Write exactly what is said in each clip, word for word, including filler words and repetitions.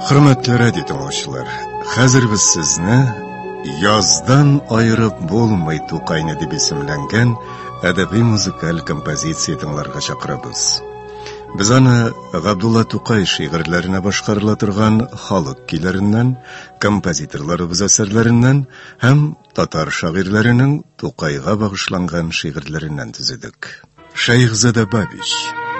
Hürmetli radyo dinləyicilər, hazır biz sizni yazdan ayırıb bolmay To'qayni deb isimlangan adabiy muzikal kompozitsiya dinlarga chaqiramiz. Biz ana Abdulla To'qay şiirlərinə boshqarila turgan xalq kuylarindən, kompozitorlarыбыз əsərlərindən hem tatar şairlərinin To'qayga bag'ishlangan şiirlərindən tuzidik. Shayxzoda Babish.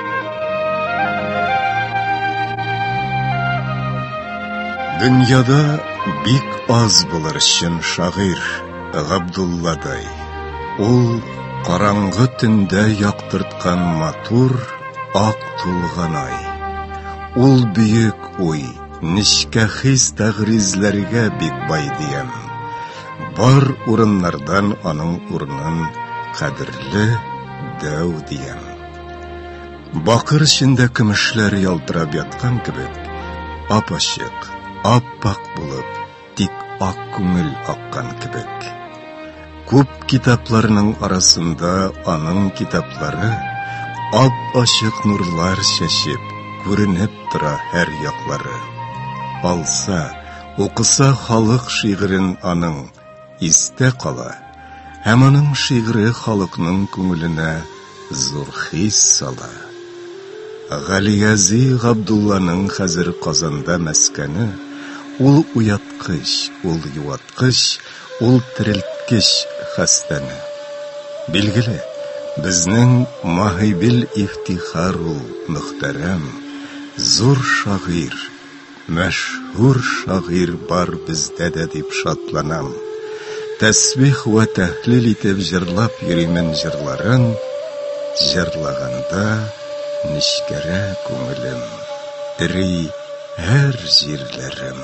Dünyada bik az bulur için şair Abdulladay. Ol qarаңғы tünde yaktırtkan matur ak tulgan ay. Ol büyük uy, nişke his təğrizlərgə bik bay diyem. Бар урыннардан аның урынын қадірлі дәу дiyem. Бақыр ішінде күмішлер ялтырап ятқан кебек, ап-ашық, ап-пақ болып, тик ак күңіл аққан кебек. Көп китапларының арасында аның китаплары ап-ашық нурлар шешіп, көрініп тұра әр яқлары. Алса, оқыса халық шиғырын аның исте қала, һәм аның шиғыры халықның күңіліне зор хис сала. Ғалиязи Ғабдулланың хәзір Қазанда мәскәне, ул уятқыш, ул юатқыш, ул тірілткіш хәстәне. Билгеле, біздің Махибил ифтихар ул мөхтәрәм, зур шағир, мәшһүр шағир бар біздә дә дип шатланам. Тәсбих вә тәһлил итеп җырлап йөримен җырларын, җырлаганда нишкәрә күңелем, эри һәр җирләрем.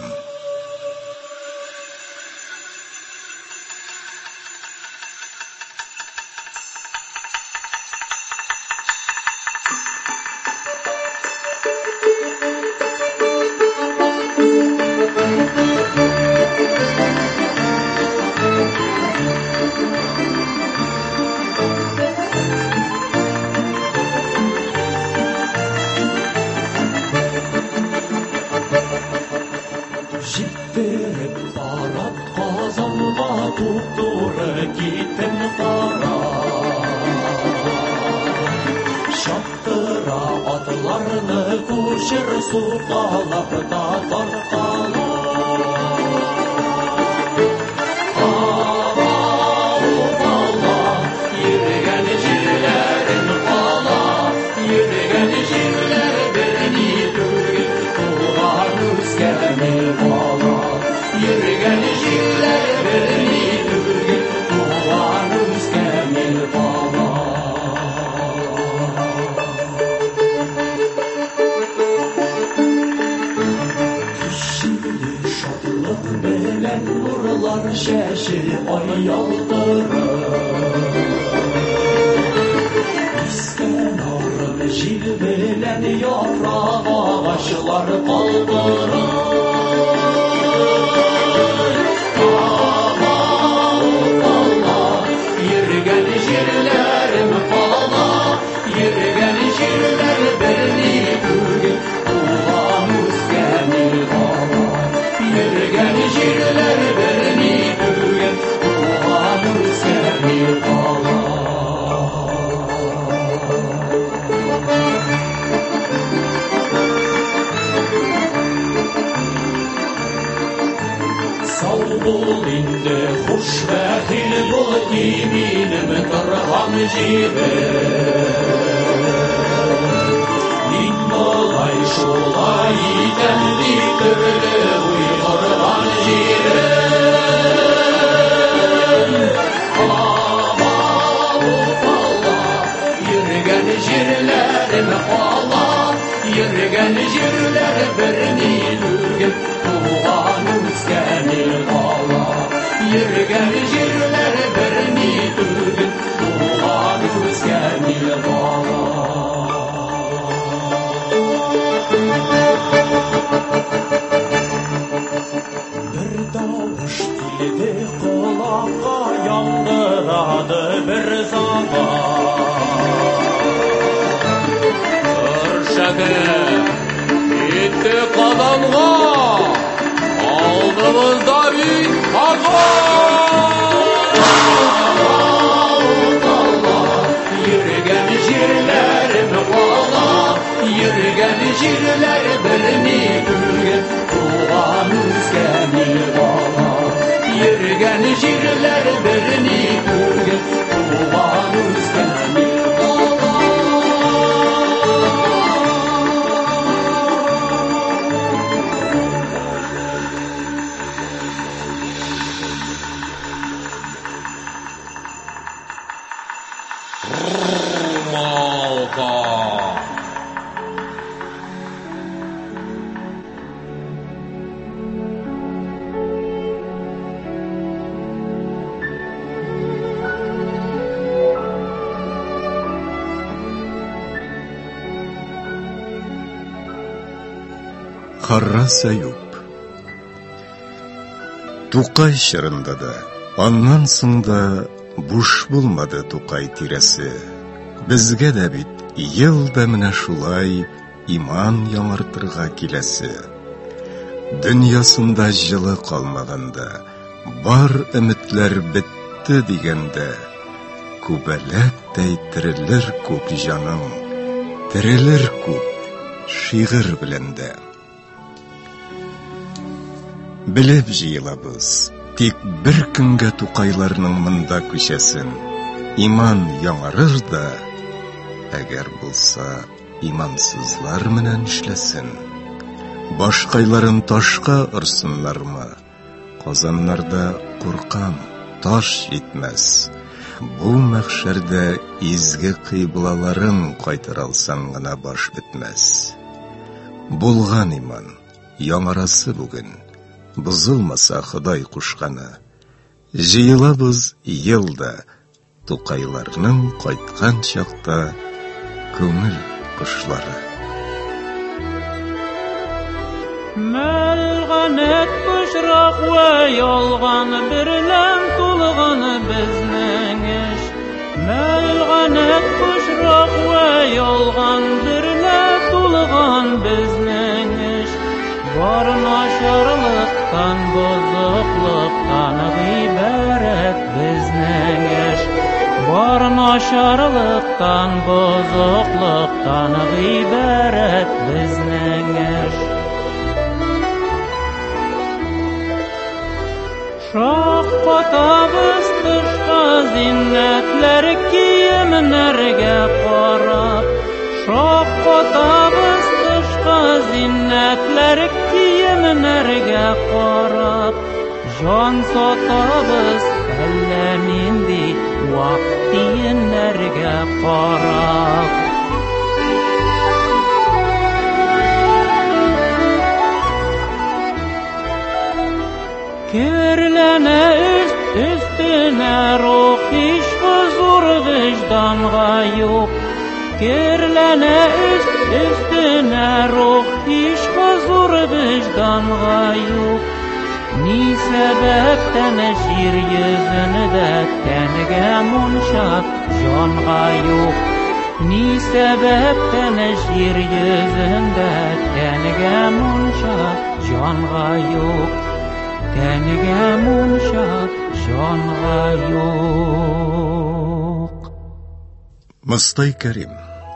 Жетті Қазанға, алдымызда бит Yürgen jirlerim ola, yürgen jirler birini bürgen, tuğan üzgeni ola. Yürgen jirler birini bürgen, tuğan üzgeni ola. Қара Саюп. Тукай шырында да, аннан сыңда буш булмады Тукай тирәсе. Безгә дә бит ел да менә шулай иман яңартырга киләсе. Дөньясында җылы калмаганда, бар өметләр бетте дигәндә, күбәләктәй терелер күп җаның, терелер күп шигырь белән дә. Белеп җыелабыз, тик бер көнгә Тукайларның монда күчәсен. Иман яңарыр да, әгәр булса, имансызлар менән эшләсен. Башкайларын ташка ырсыннармы? Казаннарда куркам, таш җитмәс. Бу мәхшәрдә изге кыйблаларын кайтыр алсаң гына баш бетмәс. Булган иман, яңарасы бүген. Бузылмаса Ходай кушканы. Җыелабыз елда, Тукайларның кайткан чакта күңел кошлары. Мәлганәт пышрак вә ялган берлән тулган безнең эш. Мәлганәт пышрак вә ялган берлән тулган безнең эш. Бар начарлыктан, бозыклыктан гыйбарәт безнең эш. Бар начарлыктан, бозыклыктан гыйбарәт безнең эш. Шаккатабыз тышка зиннәтләр киемнәргә карап. Шаккатабыз тышка зиннәтләр киемнәргә карап. Җан сатабыз әллә нинди вак тиеннәргә карап. Кирләнә үст өстенә рух, һич хозур вижданга юк. Кирләнә үст өстенә рух, һич хозур вижданга юк. Ни сәбәптән җир йөзендә тәнгә мунча җанга юк. Ни сәбәптән җир йөзендә тәнгә мунча җанга юк. Тәнгә мунча җанга юк. Мостай Кәрим.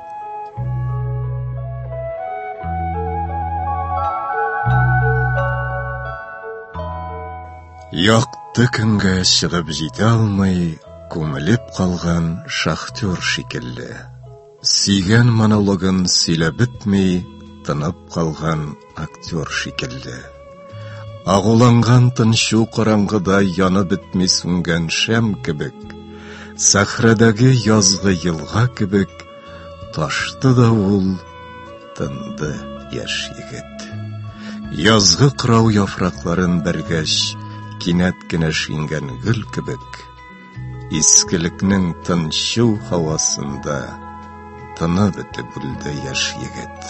Якты көнгә чыгып җитә алмый, күмелеп калган шахтер шикелле. Сөйгән монологын сөйләп бетми, тынып калган актер шикелле. Агуланган тынчу караңгыда янып бетми сүнгән шәм кебек, сахрадагы язгы елга кебек, ташты да ул, тынды яшь егет. Язгы кырау яфракларын бәргәч, кинәт кенә шингән гөл кебек, искелекнең тынчу һавасында тыны бетеп үлде яшь егет.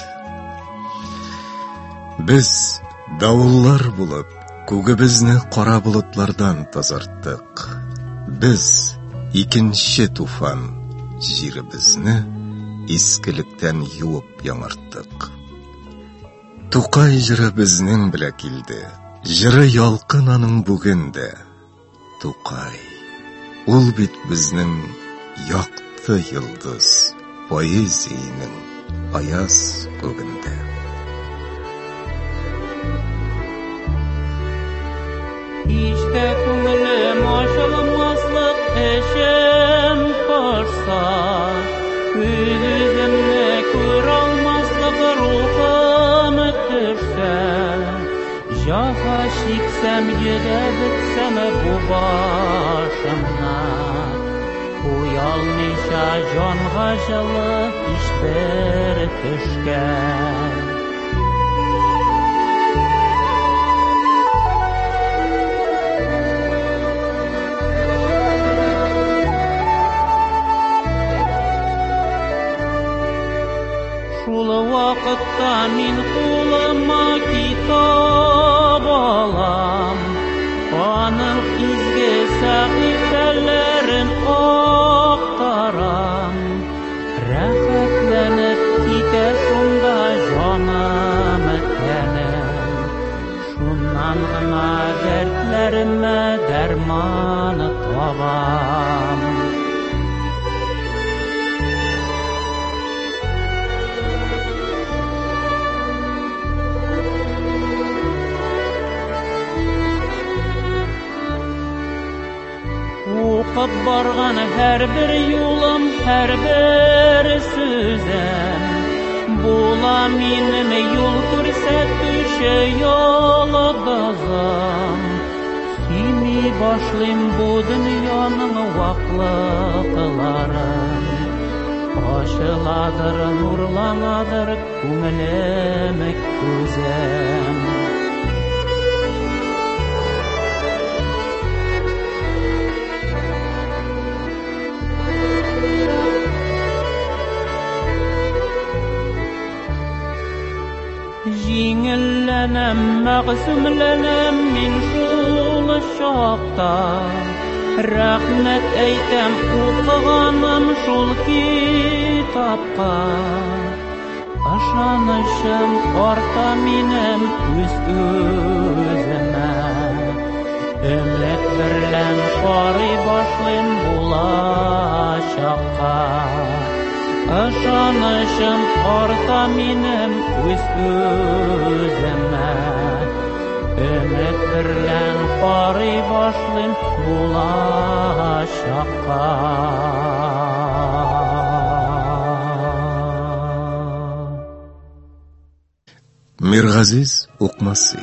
Без давыллар булып, күгебезне кара болытлардан тазарттык. Без икенче туфан җиребезне искелектән юып яңарттык. Тукай җыры безнең белә килде, җыры ялкын аның бүген дә. Тукай, ул бит безнең якты йолдыз, поэзиянең аяз күгендә. İşte күңелем ачылмаслык эшем кырса, күземне күр алмаслык рухым төшсә, жафа чиксәм, йөдә бетсәм бу башымнан, уялмыйча җанга җылы һичбер төшкән. Шул вакытта мин кулыма китап алам, аның изге сәхифәләрен актарам. Рәхәтләнеп китә шунда җаным тәнем, шуннан гына дәртләремә дәрман табам. Укып барган һәр бер юлым, һәр бер сүзем, була минем юл күрсәтүче йолдызым. Сөйми башлыйм бу дөньяның ваклыкларын, ачыладыр, нурланадыр күңелем күзем. Җиңелләнәм, мәгъсүмләнәм мин шул чакта, рәхмәт әйтәм укыганым шул китапка. Ышанычым арта минем үз үземә, өмет берлән карый башлыйм булачакка. Ышанычым арта минем үз үземә, өмет берлән карый башлыйм булачакка. Миргазиз Укмасы.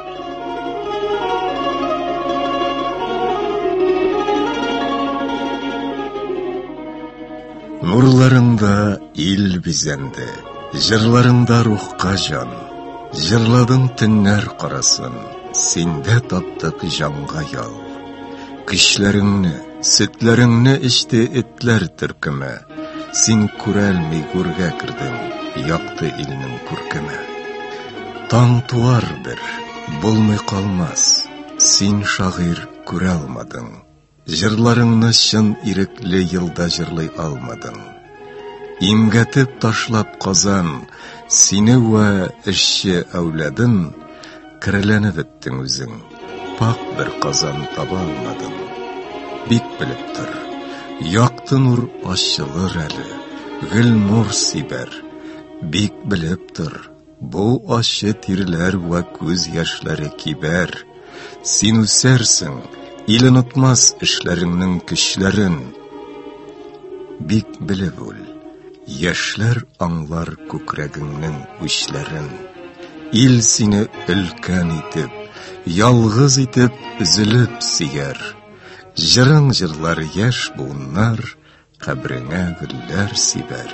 Нурларыңда ил бизәнде, җырларыңда рухка җан. Җырладың төннәр карасын, синдә таптык җанга ял. Кичләреңне, сөтләреңне эчте этләр төркеме, син күрәлми гүргә кирдең, якты илнең күркеме. Таң туар бер, булмый калмас, син шагыйрь күрә алмадың. Җырларыңны чын ирекле елда җырлый алмадың. Имгәтеп ташлап Казан, сине вә эшче әүләден, кирәләнеп беттең үзең, пак бер Казан таба алмадың. Бик белеп тор, якты нур ачылыр әле, гел нур сибәр. Бик белеп тор, бу ачы тирләр вә күз яшьләре кибәр. Син үсәрсең, ил онытмас эшләреңнең көчләрен. Бик белеп үл, яшьләр аңлар күкрәгеңнең үчләрен. Ил сине өлкән итеп, ялгыз итеп üzülеп сөяр. Җырың җырлар яшь буыннар, кабреңә гөлләр сибәр.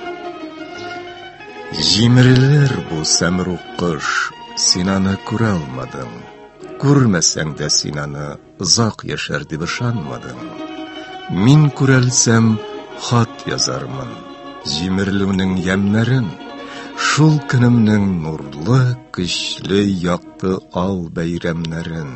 Җимерелер бу сәмрук кош, син аны күрә алмадың. Күрмәсәң дә син аны озак яшәр дип ышанмадың. Мин күрәлсәм хат язармын, җимерелүнең ямнәрен, шул көнемнең нурлы, көчле, якты ал бәйрәмнәрен.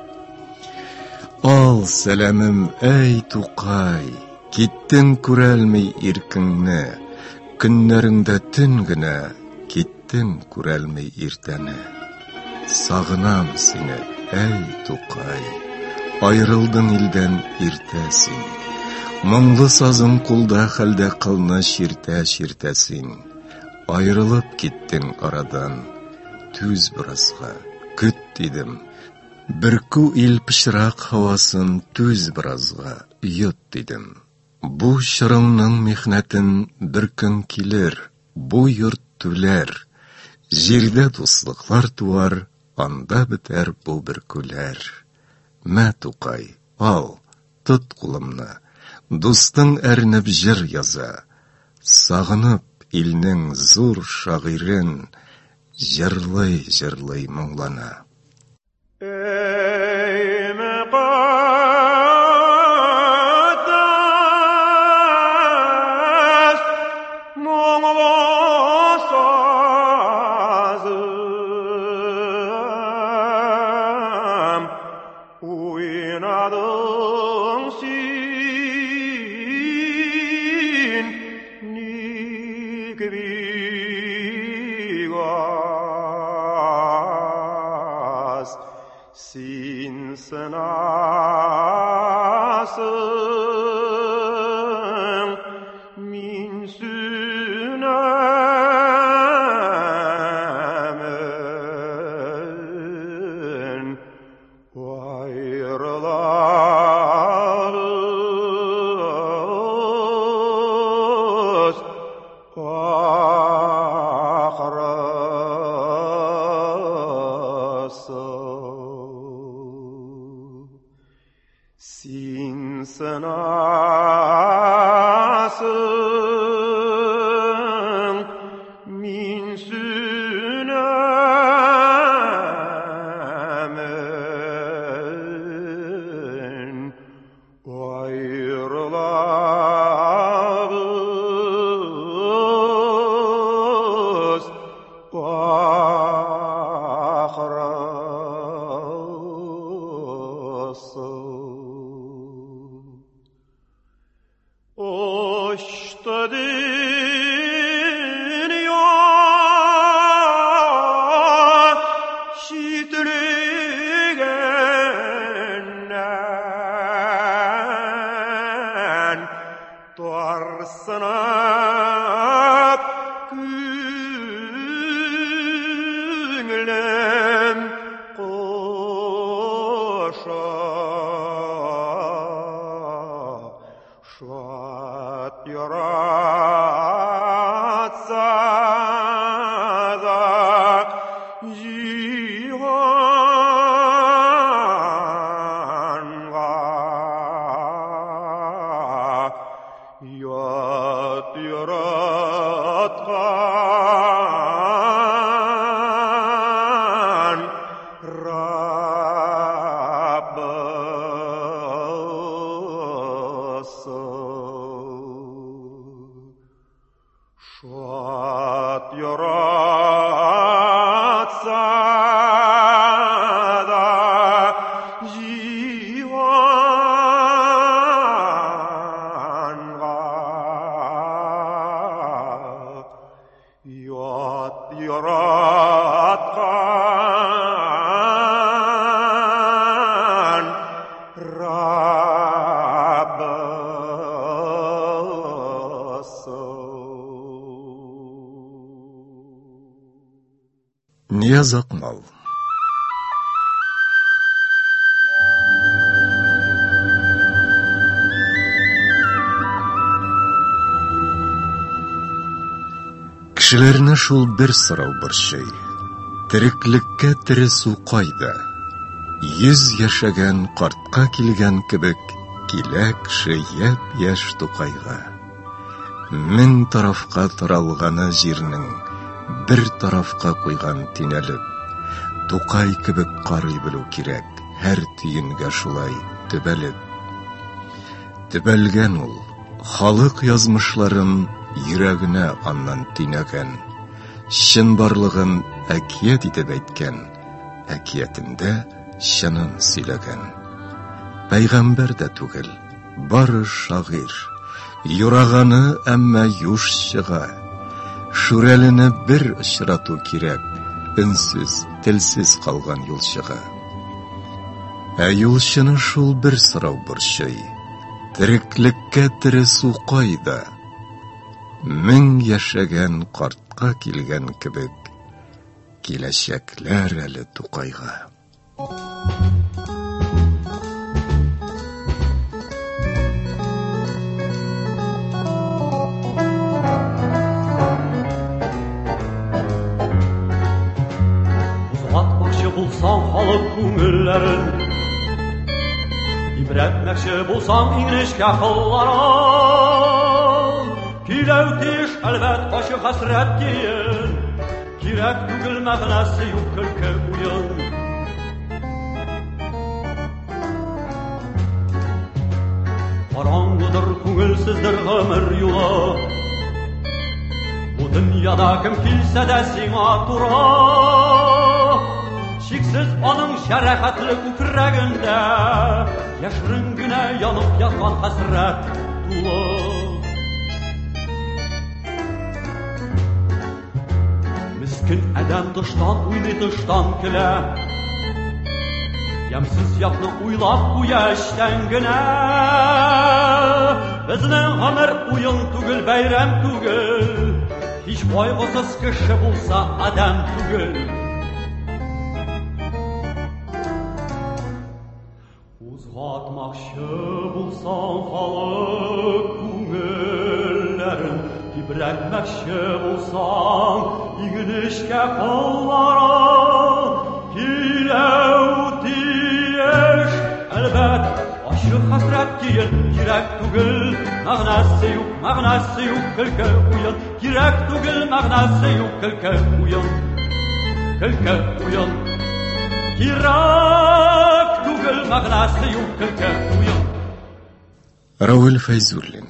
Ал сәламым, әй Тукай, киттең күрәлми иркеңне, көннәреңдә төн генә, Киттем күрәлмәй иртәне. Сагынам сине, әй Тукай. Айрылдың илдән иртәсин. Моңлы сазым кулда хәлдә кылны ширтә-ширтәсин. Айрылып киттең арадан. Түз біразға, күт дедім. Бірку ил пішірақ хавасын түз біразға, йот дедім. Бу шырыңның мехнәтін бір күн келер, бу йорт түлер. Жерде дуслыклар туар, анда бітер бу бір күлер. Мә Тукай, ал, тұт кулымны, дустың әрніп жыр яза. Сағынып илнең зур шағирен, жырлай-жырлай мұңлана. Ey muqaddas muğla sazım, oynadın sin nikbigas, sin sınasın, min sünemin, ayrılarız, ahrası. Sin sınasın, min sünemin, ayrılarız, ahrası. Oşta dünya şitligenden tarsınıp günlüm koşa. Şuat yaratsa da cihanğa, yat yaratkan Rabbası. Şuat yaratsa da cihanğa, yat yaratkan Rabbası. Niyaz Akmal. Кешеләрне шул бер сорау борчый. Тереклеккә тере су кайда? Йөз яшәгән картка килгән кебек, килә кеше яп-яшь Тукайга. Мең тарафка таралганы җирнең бер тарафка куйган тинәлеп, Тукай кебек карый белү кирәк, һәр тиенгә шулай төбәлеп. Төбәлгән ул, халык язмышларын йөрәгенә аннан тинәгән, чын барлыгын әкият итеп әйткән, әкиятендә чынын сөйләгән. Пәйгамбәр дә түгел, бары шагыйр, юраганы әмма юш чыга. Шүрәлене бер очрату кирәк, өнсез, телсез калган юлчыга. Ә юлчыны шул бер сорау борчый: тереклеккә тере су кайда? Мең яшәгән картка килгән кебек, киләчәкләр әле Тукайга. Узгатмакчы булсаң халык күңелләрен, ибрәтмәкче булсаң инешкә кылларын, киләү тиш әлбәт ачы хәсрәт киен, кирәк түгел мәгънәсе юк көлке уен. Караңгыдыр, күңелсездер гомер юлы, бу дөньяда кем килсә дә сиңа тура, шиксез аның шәрәхәтле күкрәгендә яшьрең генә янып яткан хәсрәт тулы. Мискин әдәм тыштан уйный, тыштан көлә, ямсыз якны уйлап куя эчтән генә. Безнең гомер уен түгел, бәйрәм түгел, һич кайгысыз кеше булса адәм түгел. Узгатмакчы булсаң халык күңелләрен, ибрәтмәкче булсаң игенешкә кылларын, киләү тиеш әлбәт ачы хәсрәт киен, кирәк түгел мәгънәсе юк, мәгънәсе юк көлке уен, кирәк түгел мәгънәсе юк көлке уен, көлке уен, кирәк түгел мәгънәсе юк көлке уен. Рауил Фәйзуллин.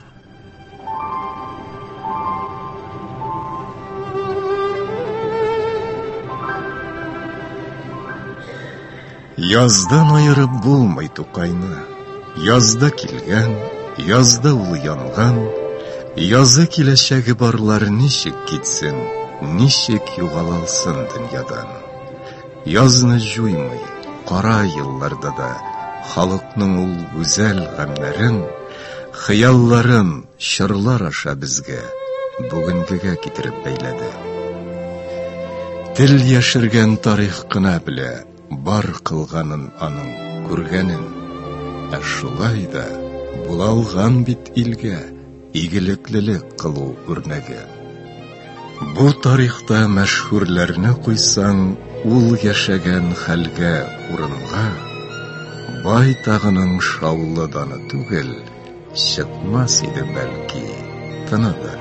Яздан айырып булмый Тукайны, язда килгән, язда ул янган, язы киләчәге барлар ничек китсен, ничек югалалсын дөньядан. Язны жуймый, кара елларда да халыкның ул гүзәл гамнәрен, хыялларын чырлар аша безгә бүгенгегә китереп бәйләде. Тел яшергән тарих кына белә бар кылганын аның күргәнен, ә шулай да була алган бит илгә игелеклелек кылу үрнәге. Бу тарихта мәшһүрләрне куйсаң, ул яшәгән хәлгә, урынга, бай тагының шаулы даны түгел, чыкмас иде бәлки тынады.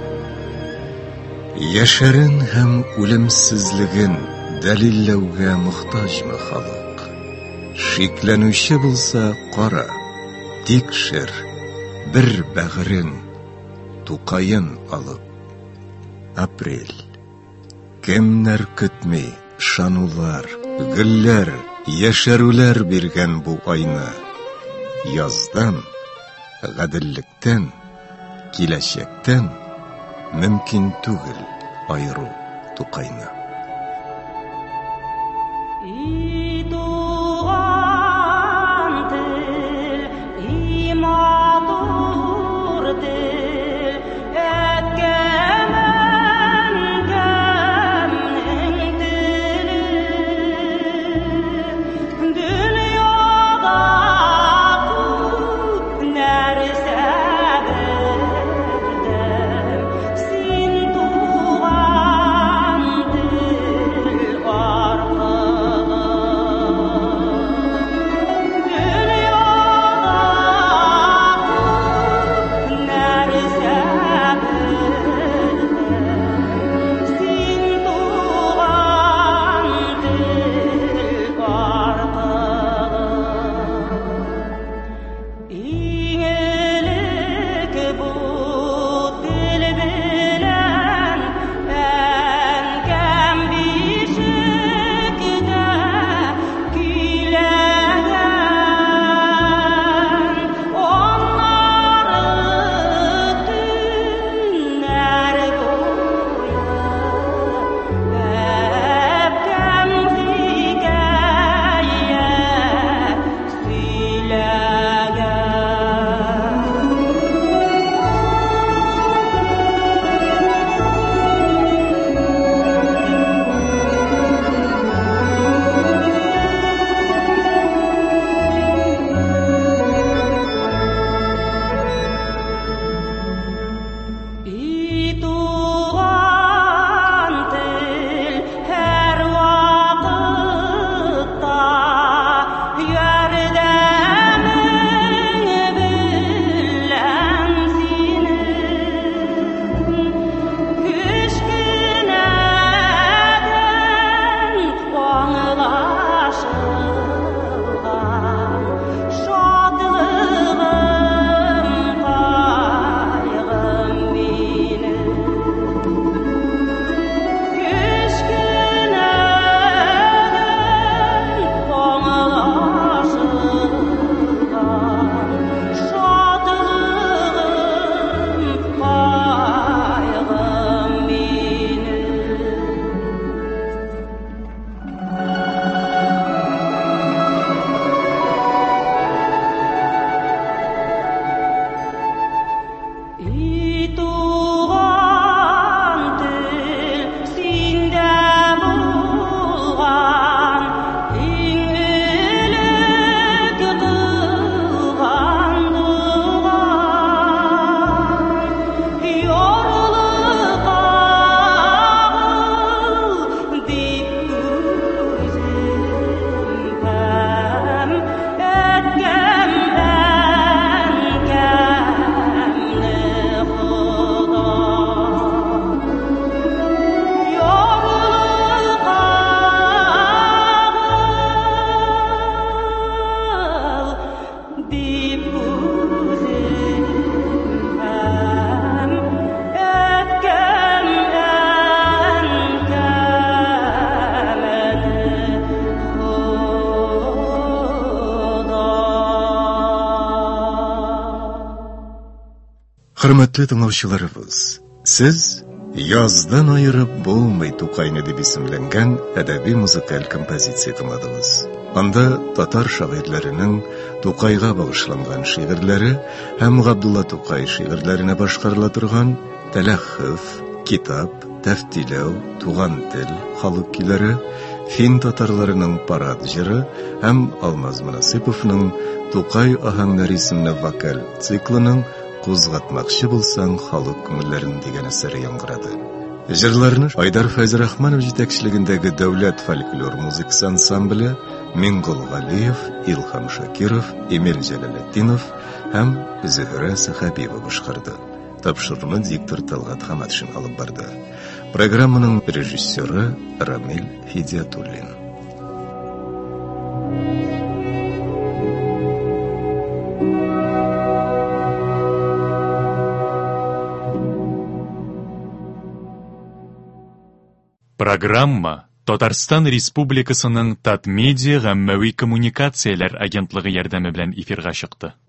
Яшәрен һәм үлемсезлеген дәлилләүгә мохтаҗмы халык? Шикләнүче булса кара, тикшер, бер бәгырен, Тукайын алып. Апрель. Кемнәр көтми, шанулар, гөлләр, яшәрүләр биргән бу айны. Яздан, гаделлектән, киләчәктән мөмкин түгел айыру Тукайны. Hürmetli dinleyicilerimiz, siz yazdan ayırıp bulmay Tokayni deb isimlengen edebi müzikal kompozitsiya dinlediniz. Anda Tatar şairlerinin Tokayga bağışlangan şiirleri hem Abdulla Tokay şiirlerine başkarılatırgan Telahhuf, kitap, teftilev, tuğan til, halık kileri, Fin Tatarlarının parad jiri hem Almaz Munasipov'ның Tokay ahangları isimli vokal циклының Kuzgatmakçı bulsan halık küngüllerin degan eseri yangırады. Jırlarını Aydar Fayzrahmanov yetekçiligindagi Davlat folklor muzikasi ansambli Mingul G'aliyev, Ilham Shakirov, Emil Jaloliddinov hem Zuhra Sahabiyeva boshqardi. Topshiriqni diktor Talg'at Hamadshin olib bordi. Programmaning rejissyori Ramil Hidiatullin. Программа Татарстан Республикасының Татмедиа гаммәви коммуникацияләр агентлыгы ярдәме белән эфирга чыкты.